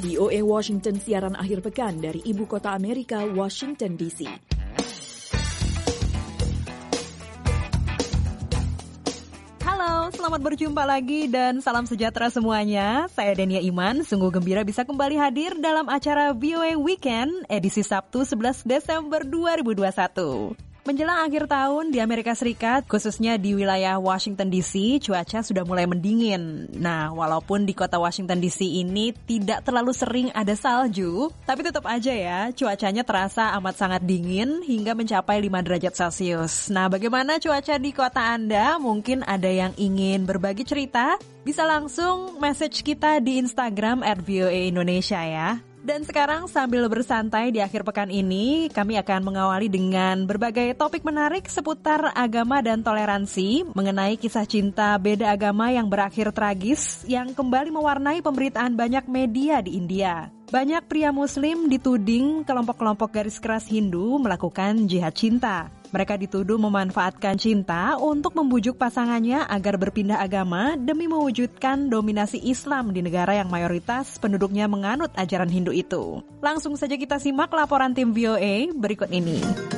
VOA Washington siaran akhir pekan dari ibu kota Amerika, Washington DC. Halo, selamat berjumpa lagi dan salam sejahtera semuanya. Saya Denia Iman, sungguh gembira bisa kembali hadir dalam acara VOA Weekend edisi Sabtu 11 Desember 2021. Menjelang akhir tahun di Amerika Serikat, khususnya di wilayah Washington DC, cuaca sudah mulai mendingin. Nah, walaupun di kota Washington DC ini tidak terlalu sering ada salju, tapi tetap aja ya, cuacanya terasa amat sangat dingin hingga mencapai 5 derajat Celcius. Nah, bagaimana cuaca di kota Anda? Mungkin ada yang ingin berbagi cerita? Bisa langsung message kita di Instagram @VOA Indonesia ya. Dan sekarang sambil bersantai di akhir pekan ini, kami akan mengawali dengan berbagai topik menarik seputar agama dan toleransi mengenai kisah cinta beda agama yang berakhir tragis yang kembali mewarnai pemberitaan banyak media di India. Banyak pria muslim dituding kelompok-kelompok garis keras Hindu melakukan jihad cinta. Mereka dituduh memanfaatkan cinta untuk membujuk pasangannya agar berpindah agama demi mewujudkan dominasi Islam di negara yang mayoritas penduduknya menganut ajaran Hindu itu. Langsung saja kita simak laporan tim VOA berikut ini.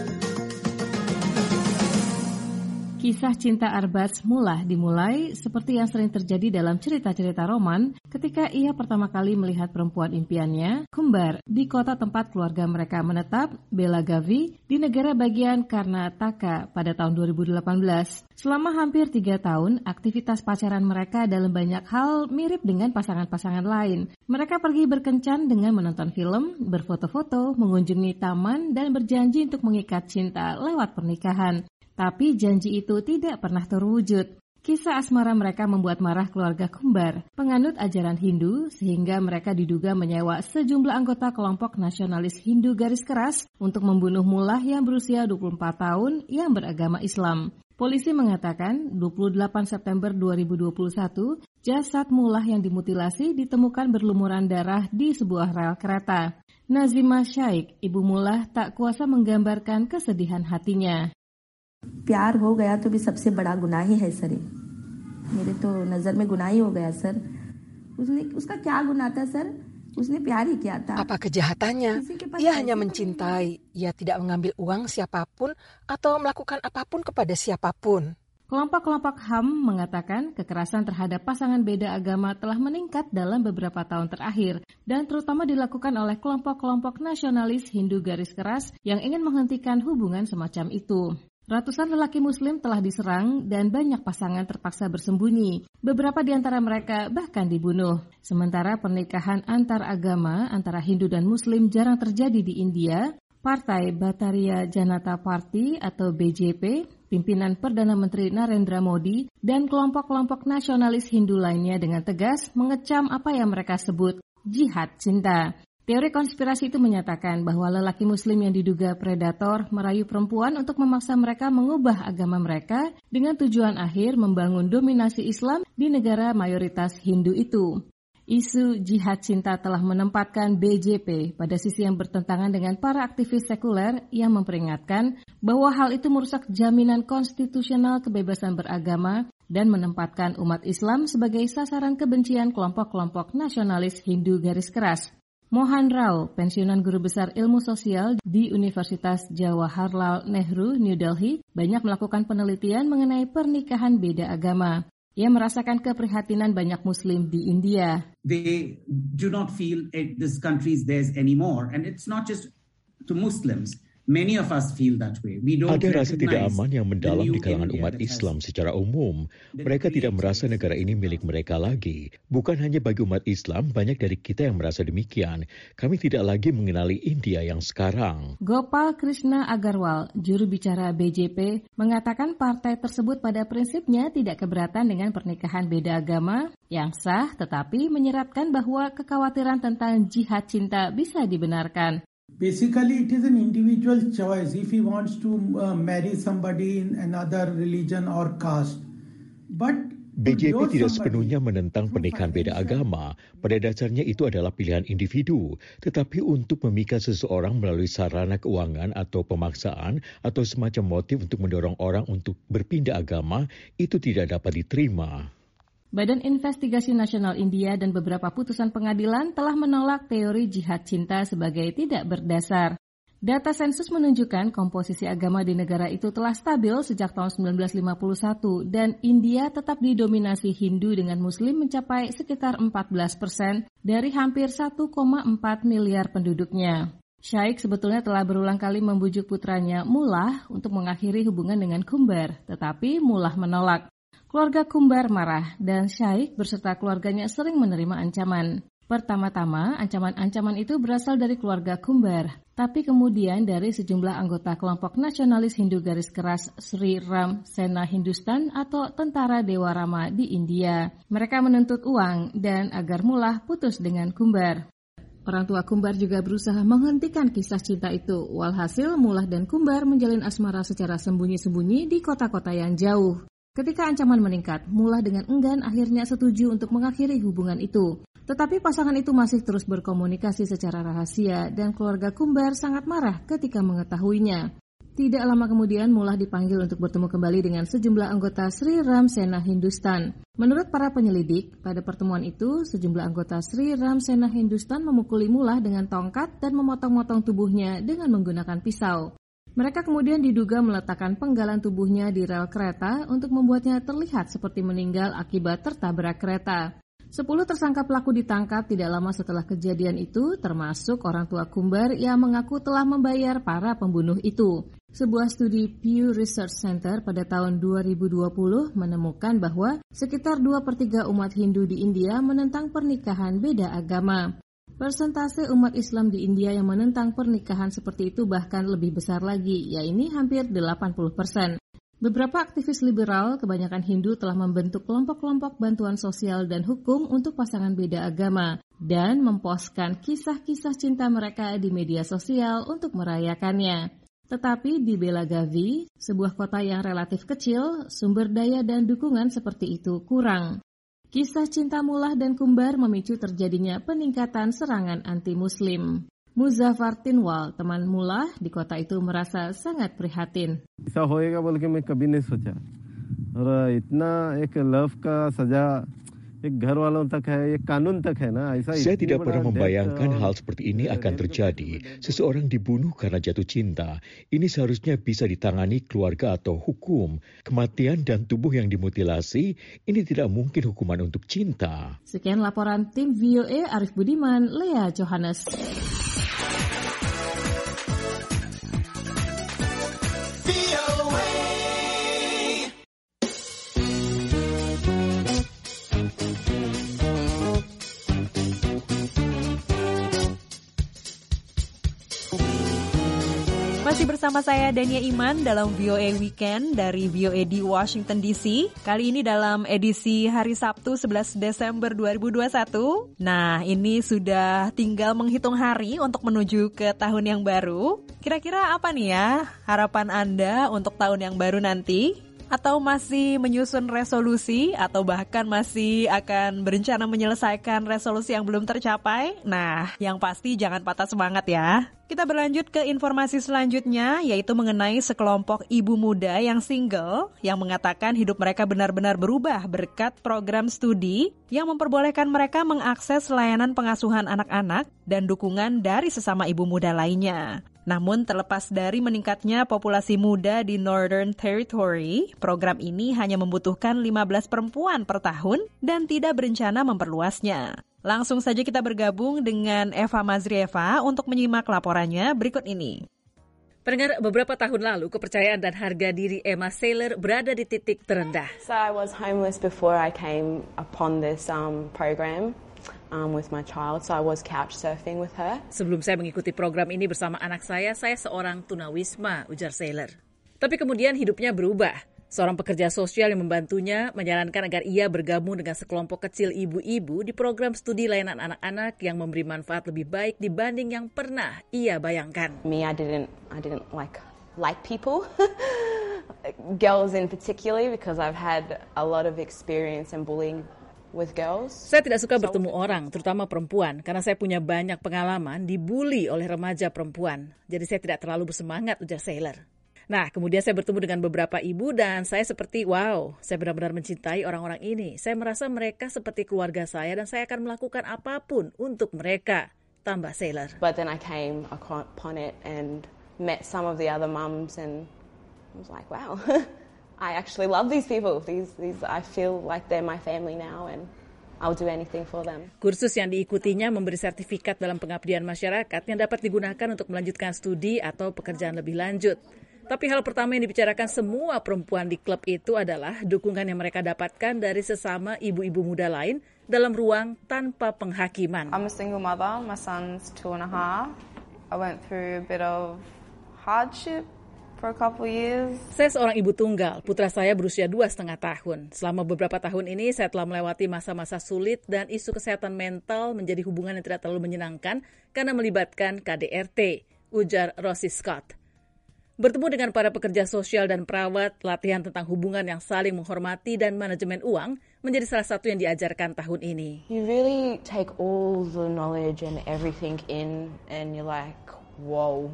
Kisah cinta Arbaz Mullah dimulai seperti yang sering terjadi dalam cerita-cerita roman ketika ia pertama kali melihat perempuan impiannya, kembar, di kota tempat keluarga mereka menetap, Belagavi, di negara bagian Karnataka pada tahun 2018. Selama hampir 3 tahun, aktivitas pacaran mereka dalam banyak hal mirip dengan pasangan-pasangan lain. Mereka pergi berkencan dengan menonton film, berfoto-foto, mengunjungi taman, dan berjanji untuk mengikat cinta lewat pernikahan. Tapi janji itu tidak pernah terwujud. Kisah asmara mereka membuat marah keluarga kembar, penganut ajaran Hindu, sehingga mereka diduga menyewa sejumlah anggota kelompok nasionalis Hindu garis keras untuk membunuh Mullah yang berusia 24 tahun yang beragama Islam. Polisi mengatakan 28 September 2021, jasad Mullah yang dimutilasi ditemukan berlumuran darah di sebuah rel kereta. Nazima Shaikh, ibu Mullah, tak kuasa menggambarkan kesedihan hatinya. प्यार हो गया तो भी सबसे बड़ा गुनाह ही है सर, मेरे तो नजर में गुनाह ही हो गया सर। उसका क्या गुनाह था सर? उसने प्यार ही किया था. Apa kejahatannya? Ia hanya mencintai. Ia tidak mengambil uang siapapun atau melakukan apapun kepada siapapun. Kelompok-kelompok HAM mengatakan kekerasan terhadap pasangan beda agama telah meningkat dalam beberapa tahun terakhir dan terutama dilakukan oleh kelompok-kelompok nasionalis Hindu garis keras yang ingin menghentikan hubungan semacam itu. Ratusan lelaki muslim telah diserang dan banyak pasangan terpaksa bersembunyi. Beberapa di antara mereka bahkan dibunuh. Sementara pernikahan antar agama antara Hindu dan Muslim jarang terjadi di India, Partai Bharatiya Janata Party atau BJP, pimpinan Perdana Menteri Narendra Modi, dan kelompok-kelompok nasionalis Hindu lainnya dengan tegas mengecam apa yang mereka sebut jihad cinta. Teori konspirasi itu menyatakan bahwa lelaki muslim yang diduga predator merayu perempuan untuk memaksa mereka mengubah agama mereka dengan tujuan akhir membangun dominasi Islam di negara mayoritas Hindu itu. Isu jihad cinta telah menempatkan BJP pada sisi yang bertentangan dengan para aktivis sekuler yang memperingatkan bahwa hal itu merusak jaminan konstitusional kebebasan beragama dan menempatkan umat Islam sebagai sasaran kebencian kelompok-kelompok nasionalis Hindu garis keras. Mohan Rao, pensiunan guru besar ilmu sosial di Universitas Jawaharlal Nehru, New Delhi, banyak melakukan penelitian mengenai pernikahan beda agama. Ia merasakan keprihatinan banyak Muslim di India. They do not feel this country is theirs anymore, and it's not just to Muslims. Many of us feel that way. Ada rasa tidak aman yang mendalam di kalangan umat Islam secara umum. Mereka tidak merasa negara ini milik mereka lagi. Bukan hanya bagi umat Islam, banyak dari kita yang merasa demikian. Kami tidak lagi mengenali India yang sekarang. Gopal Krishna Agarwal, juru bicara BJP, mengatakan partai tersebut pada prinsipnya tidak keberatan dengan pernikahan beda agama yang sah, tetapi menyeratkan bahwa kekhawatiran tentang jihad cinta bisa dibenarkan. Basically, it is an individual choice if he wants to marry somebody in another religion or caste. But BJP tidak sepenuhnya menentang pernikahan beda agama. Pada dasarnya itu adalah pilihan individu. Tetapi untuk memikat seseorang melalui sarana keuangan atau pemaksaan atau semacam motif untuk mendorong orang untuk berpindah agama, itu tidak dapat diterima. Badan Investigasi Nasional India dan beberapa putusan pengadilan telah menolak teori jihad cinta sebagai tidak berdasar. Data sensus menunjukkan komposisi agama di negara itu telah stabil sejak tahun 1951 dan India tetap didominasi Hindu dengan Muslim mencapai sekitar 14% dari hampir 1,4 miliar penduduknya. Syaikh sebetulnya telah berulang kali membujuk putranya Mullah untuk mengakhiri hubungan dengan Kumbar, tetapi Mullah menolak. Keluarga Kumbar marah dan Syaikh berserta keluarganya sering menerima ancaman. Pertama-tama, ancaman-ancaman itu berasal dari keluarga Kumbar, tapi kemudian dari sejumlah anggota kelompok nasionalis Hindu garis keras Sri Ram Sena Hindustan atau Tentara Dewa Rama di India. Mereka menuntut uang dan agar Mullah putus dengan Kumbar. Orang tua Kumbar juga berusaha menghentikan kisah cinta itu. Walhasil, Mullah dan Kumbar menjalin asmara secara sembunyi-sembunyi di kota-kota yang jauh. Ketika ancaman meningkat, Mullah dengan enggan akhirnya setuju untuk mengakhiri hubungan itu. Tetapi pasangan itu masih terus berkomunikasi secara rahasia dan keluarga Kumbar sangat marah ketika mengetahuinya. Tidak lama kemudian Mullah dipanggil untuk bertemu kembali dengan sejumlah anggota Sri Ram Sena Hindustan. Menurut para penyelidik, pada pertemuan itu sejumlah anggota Sri Ram Sena Hindustan memukuli Mullah dengan tongkat dan memotong-motong tubuhnya dengan menggunakan pisau. Mereka kemudian diduga meletakkan penggalan tubuhnya di rel kereta untuk membuatnya terlihat seperti meninggal akibat tertabrak kereta. 10 tersangka pelaku ditangkap tidak lama setelah kejadian itu, termasuk orang tua Kumbar yang mengaku telah membayar para pembunuh itu. Sebuah studi Pew Research Center pada tahun 2020 menemukan bahwa sekitar 2/3 umat Hindu di India menentang pernikahan beda agama. Persentase umat Islam di India yang menentang pernikahan seperti itu bahkan lebih besar lagi, yaitu hampir 80%. Beberapa aktivis liberal, kebanyakan Hindu telah membentuk kelompok-kelompok bantuan sosial dan hukum untuk pasangan beda agama dan memposkan kisah-kisah cinta mereka di media sosial untuk merayakannya. Tetapi di Belagavi, sebuah kota yang relatif kecil, sumber daya dan dukungan seperti itu kurang. Kisah cinta Mullah dan Kumbar memicu terjadinya peningkatan serangan anti-Muslim. Muzaffar Tinwal, teman Mullah di kota itu merasa sangat prihatin. ऐसा होएगा बोल के मैं कभी नहीं सोचा और इतना एक लव का सजा एक घर वालों तक है एक कानून तक है ना ऐसा. Saya tidak pernah membayangkan hal seperti ini akan terjadi. Seseorang dibunuh karena jatuh cinta. Ini seharusnya bisa ditangani keluarga atau hukum. Kematian dan tubuh yang dimutilasi, ini tidak mungkin hukuman untuk cinta. Sekian laporan tim VOA Arif Budiman, Lea Johannes. Masih bersama saya Dania Iman dalam VOA Weekend dari VOA di Washington DC. Kali ini dalam edisi hari Sabtu 11 Desember 2021. Nah, ini sudah tinggal menghitung hari untuk menuju ke tahun yang baru. Kira-kira apa nih ya harapan Anda untuk tahun yang baru nanti? Atau masih menyusun resolusi atau bahkan masih akan berencana menyelesaikan resolusi yang belum tercapai? Nah, yang pasti jangan patah semangat ya. Kita berlanjut ke informasi selanjutnya, yaitu mengenai sekelompok ibu muda yang single yang mengatakan hidup mereka benar-benar berubah berkat program studi yang memperbolehkan mereka mengakses layanan pengasuhan anak-anak dan dukungan dari sesama ibu muda lainnya. Namun terlepas dari meningkatnya populasi muda di Northern Territory, program ini hanya membutuhkan 15 perempuan per tahun dan tidak berencana memperluasnya. Langsung saja kita bergabung dengan Eva Mazrieva untuk menyimak laporannya berikut ini. Pendengar, beberapa tahun lalu kepercayaan dan harga diri Emma Saylor berada di titik terendah. So I was homeless before I came upon this program. With my child, so I was couch surfing with her. Sebelum saya mengikuti program ini bersama anak saya seorang tunawisma, ujar Saylor. Tapi kemudian hidupnya berubah. Seorang pekerja sosial yang membantunya menyarankan agar ia bergabung dengan sekelompok kecil ibu-ibu di program studi layanan anak-anak yang memberi manfaat lebih baik dibanding yang pernah ia bayangkan. Me, I didn't like people, girls in particular, because I've had a lot of experience in bullying. Saya tidak suka bertemu orang, terutama perempuan, karena saya punya banyak pengalaman dibully oleh remaja perempuan. Jadi saya tidak terlalu bersemangat, ujar Saylor. Nah, kemudian saya bertemu dengan beberapa ibu dan saya seperti, wow, saya benar-benar mencintai orang-orang ini. Saya merasa mereka seperti keluarga saya dan saya akan melakukan apapun untuk mereka, tambah Sailor. But then I came upon it and met some of the other mums and I was like, wow, I actually love these people. These I feel like they're my family now and I'll do anything for them. Kursus yang diikutinya memberi sertifikat dalam pengabdian masyarakat yang dapat digunakan untuk melanjutkan studi atau pekerjaan lebih lanjut. Tapi hal pertama yang dibicarakan semua perempuan di klub itu adalah dukungan yang mereka dapatkan dari sesama ibu-ibu muda lain dalam ruang tanpa penghakiman. I'm a single mother. My son's 2.5. I went through a bit of hardship for a couple years. Saya seorang ibu tunggal. Putra saya berusia 2,5 tahun. Selama beberapa tahun ini saya telah melewati masa-masa sulit dan isu kesehatan mental menjadi hubungan yang tidak terlalu menyenangkan karena melibatkan KDRT, ujar Rosie Scott. Bertemu dengan para pekerja sosial dan perawat, latihan tentang hubungan yang saling menghormati dan manajemen uang menjadi salah satu yang diajarkan tahun ini. You really take all the knowledge and everything in and you're like, wow,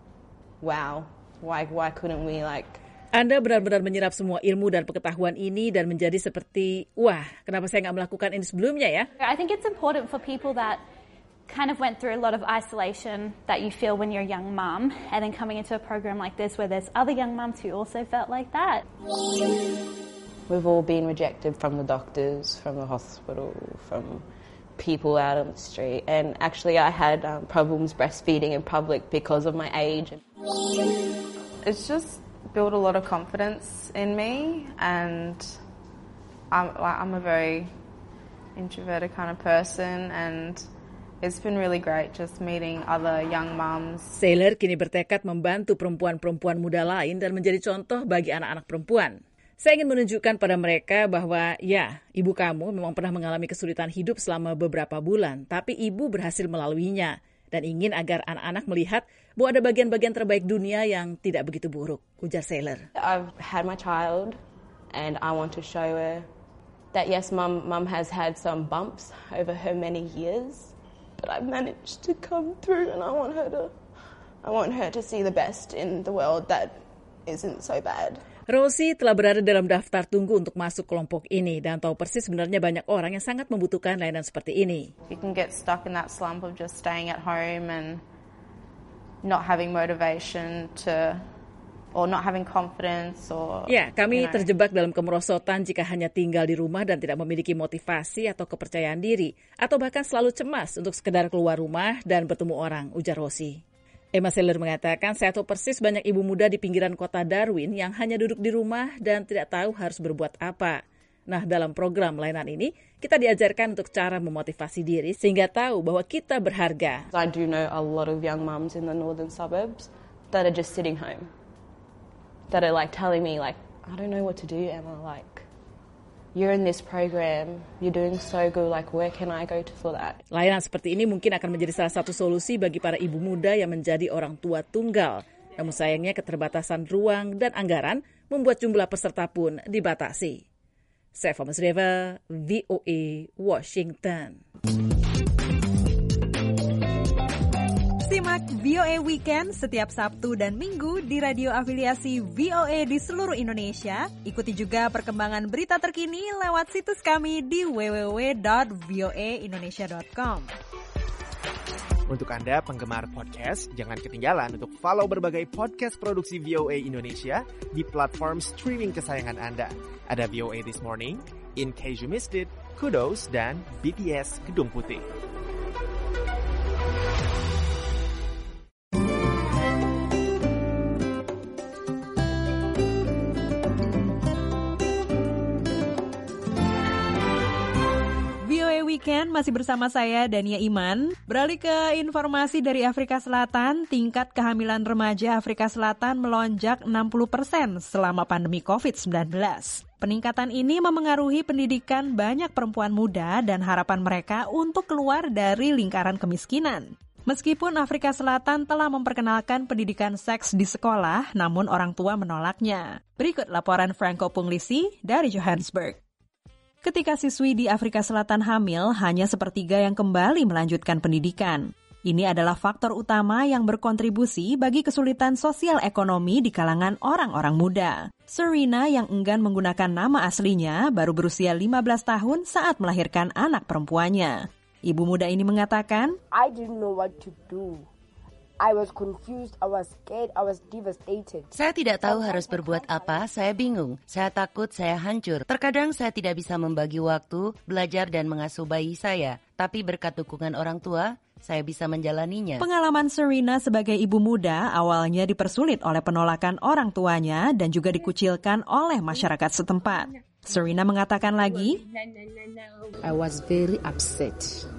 why couldn't we like... Anda benar-benar menyerap semua ilmu dan pengetahuan ini dan menjadi seperti, wah, kenapa saya nggak melakukan ini sebelumnya ya? I think it's important for people that kind of went through a lot of isolation that you feel when you're a young mum, and then coming into a program like this where there's other young mums who also felt like that. We've all been rejected from the doctors, from the hospital, from people out on the street, and actually I had problems breastfeeding in public because of my age. It's just built a lot of confidence in me, and I'm a very introverted kind of person, and it's been really great just meeting other young moms. Sailor kini bertekad membantu perempuan-perempuan muda lain dan menjadi contoh bagi anak-anak perempuan. Saya ingin menunjukkan pada mereka bahwa ya, ibu kamu memang pernah mengalami kesulitan hidup selama beberapa bulan, tapi ibu berhasil melaluinya dan ingin agar anak-anak melihat bahwa ada bagian-bagian terbaik dunia yang tidak begitu buruk, ujar Sailor. I've had my child and I want to show her that yes, mum has had some bumps over her many years. But I've managed to come through, and I want her to see the best in the world that isn't so bad. Rosie telah berada dalam daftar tunggu untuk masuk kelompok ini dan tahu persis sebenarnya banyak orang yang sangat membutuhkan layanan seperti ini. You can get stuck in that slump of just staying at home and not having motivation to, or not having confidence, or ya, kami terjebak dalam kemerosotan jika hanya tinggal di rumah dan tidak memiliki motivasi atau kepercayaan diri, atau bahkan selalu cemas untuk sekedar keluar rumah dan bertemu orang, ujar Rosie. Emma Sailor mengatakan, saya tahu persis banyak ibu muda di pinggiran kota Darwin yang hanya duduk di rumah dan tidak tahu harus berbuat apa. Nah, dalam program layanan ini, kita diajarkan untuk cara memotivasi diri sehingga tahu bahwa kita berharga. I do know a lot of young mums in the northern suburbs that are just sitting home. That are like telling me like, I don't know what to do, Emma, like, you're in this program, you're doing so good, like, where can I go to for that? Layanan seperti ini mungkin akan menjadi salah satu solusi bagi para ibu muda yang menjadi orang tua tunggal. Namun sayangnya keterbatasan ruang dan anggaran membuat jumlah peserta pun dibatasi. Seva Masreva, VOA, Washington. Simak VOA Weekend setiap Sabtu dan Minggu di radio afiliasi VOA di seluruh Indonesia. Ikuti juga perkembangan berita terkini lewat situs kami di www.voaindonesia.com. Untuk Anda penggemar podcast, jangan ketinggalan untuk follow berbagai podcast produksi VOA Indonesia di platform streaming kesayangan Anda. Ada VOA This Morning, In Case You Missed It, Kudos, dan BTS Gedung Putih. Weekend masih bersama saya Dania Iman. Beralih ke informasi dari Afrika Selatan, tingkat kehamilan remaja Afrika Selatan melonjak 60% selama pandemi COVID-19. Peningkatan ini memengaruhi pendidikan banyak perempuan muda dan harapan mereka untuk keluar dari lingkaran kemiskinan. Meskipun Afrika Selatan telah memperkenalkan pendidikan seks di sekolah, namun orang tua menolaknya. Berikut laporan Franco Punglisi dari Johannesburg. Ketika siswi di Afrika Selatan hamil, hanya sepertiga yang kembali melanjutkan pendidikan. Ini adalah faktor utama yang berkontribusi bagi kesulitan sosial ekonomi di kalangan orang-orang muda. Serena yang enggan menggunakan nama aslinya baru berusia 15 tahun saat melahirkan anak perempuannya. Ibu muda ini mengatakan, I didn't know what to do. I was confused, I was scared, I was devastated. Saya tidak tahu harus berbuat apa, saya bingung. Saya takut, saya hancur. Terkadang saya tidak bisa membagi waktu, belajar dan mengasuh bayi saya. Tapi berkat dukungan orang tua, saya bisa menjalaninya. Pengalaman Serena sebagai ibu muda awalnya dipersulit oleh penolakan orang tuanya dan juga dikucilkan oleh masyarakat setempat. Serena mengatakan lagi, I was very upset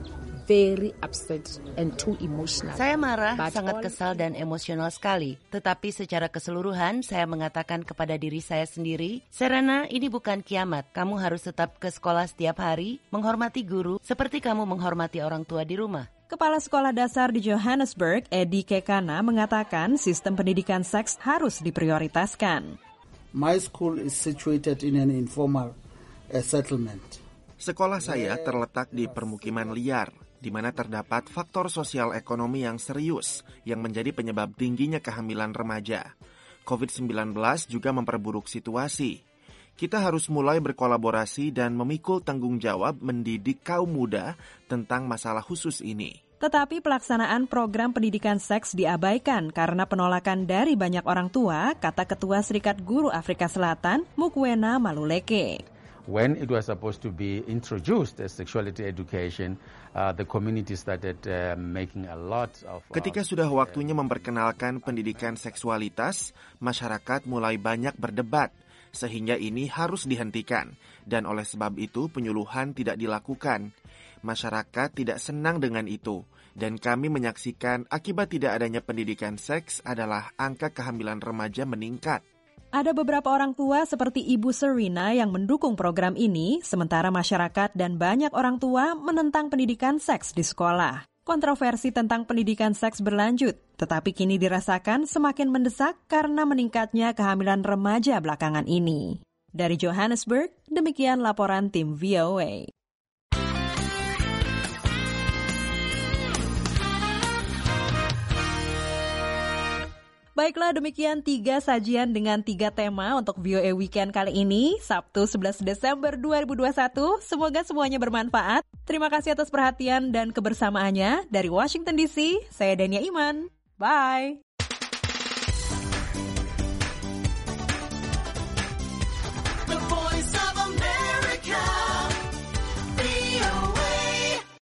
and too emotional. Saya marah, sangat kesal dan emosional sekali. Tetapi secara keseluruhan, saya mengatakan kepada diri saya sendiri, Serena, ini bukan kiamat. Kamu harus tetap ke sekolah setiap hari, menghormati guru, seperti kamu menghormati orang tua di rumah. Kepala Sekolah Dasar di Johannesburg, Eddie Kekana, mengatakan sistem pendidikan seks harus diprioritaskan. My school is situated in an informal settlement. Sekolah saya terletak di permukiman liar, di mana terdapat faktor sosial ekonomi yang serius yang menjadi penyebab tingginya kehamilan remaja. COVID-19 juga memperburuk situasi. Kita harus mulai berkolaborasi dan memikul tanggung jawab mendidik kaum muda tentang masalah khusus ini. Tetapi pelaksanaan program pendidikan seks diabaikan karena penolakan dari banyak orang tua, kata Ketua Serikat Guru Afrika Selatan, Mukwena Maluleke. When it was supposed to be introduced as sexuality education, the community started making a lot of... Ketika sudah waktunya memperkenalkan pendidikan seksualitas, masyarakat mulai banyak berdebat, sehingga ini harus dihentikan. Dan oleh sebab itu penyuluhan tidak dilakukan. Masyarakat tidak senang dengan itu. Dan kami menyaksikan akibat tidak adanya pendidikan seks adalah angka kehamilan remaja meningkat. Ada beberapa orang tua seperti Ibu Serena yang mendukung program ini, sementara masyarakat dan banyak orang tua menentang pendidikan seks di sekolah. Kontroversi tentang pendidikan seks berlanjut, tetapi kini dirasakan semakin mendesak karena meningkatnya kehamilan remaja belakangan ini. Dari Johannesburg, demikian laporan tim VOA. Baiklah, demikian 3 sajian dengan 3 tema untuk VOA Weekend kali ini, Sabtu 11 Desember 2021. Semoga semuanya bermanfaat. Terima kasih atas perhatian dan kebersamaannya. Dari Washington DC, saya Dania Iman. Bye!